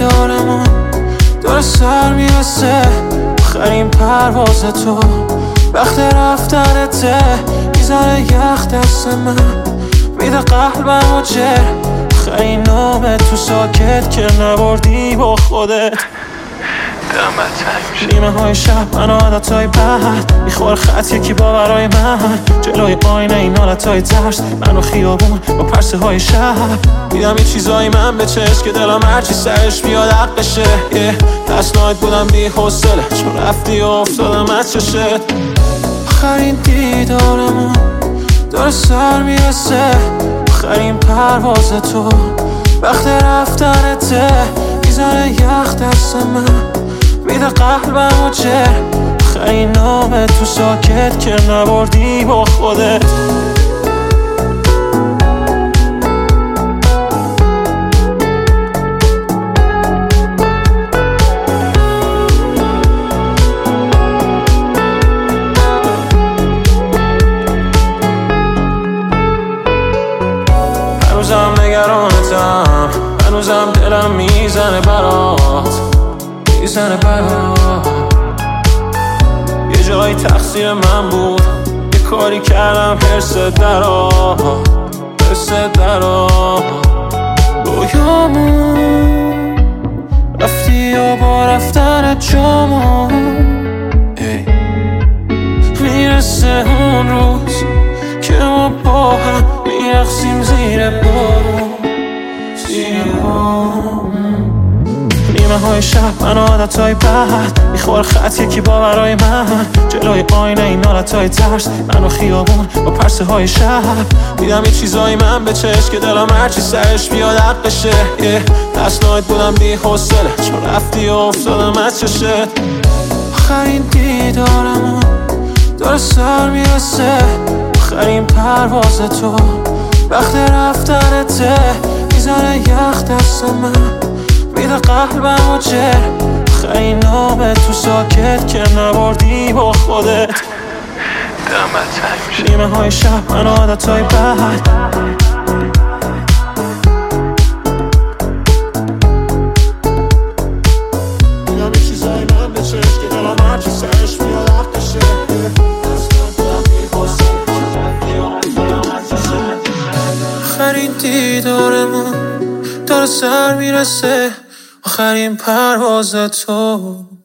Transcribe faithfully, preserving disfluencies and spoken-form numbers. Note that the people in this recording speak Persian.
دیدارمون داره سر میرسه، آخرین پرواز تو وقت رفتنته، میزنه یخ دست من، میده قلبم و جر، آخرین نامه تو ساکت که نبردی با خودت. نیمه های شب من عادت های بد میخور خط یکی باورای من، جلوی آینه این حالت های ترس، من و خیابون با پرسه های شب، دیدم یه چیزایی من به چشم که دلم هرچی سرش بیاد حقشه. یه دست نایت بودم بی حوصله چون رفتی و افتادم از چشت. آخرین دیدارمون داره سر میرسه، آخرین پرواز تو وقت رفتنته، میزنه یخ دست من، میده قلبم و جر، آخرین نامه تو ساکت که نبردی با خودت. هنوزم نگرانتم، هنوزم دلم میزنه برات، میزنه برات. یه جایی تقصیر من بود، یه کاری کردم حرست درا، حرست درا. رویامون رفتی و با رفتن جامون میرسه اون روز که ما با هم میرقصیم زیر بارون، زیر بارون. نیمه های شب من عادت های بد میخور خط یکی باورای من، جلوی آینه این حالت های ترس، من و خیابون با پرسه های شب، دیدم یه چیزایی من به چشم که دلم هرچی سرش بیاد حقشه. یه دست نایت بودم بی حوصله چون رفتی و افتادم از چشت. آخرین دیدارمون داره سر میرسه، آخرین پرواز تو وقت رفتنته، میزنه یخ دست من، میده قلبم و جر، آخرین نامه تو ساکت که نبردی با خودت. نیمه های شب من عادت های بد دیدم یه چیزایی من به چشم که دلم هرچی سرش میاد حقشه. آخرین دیدارمون داره سر میرسه، آخرین پرواز تو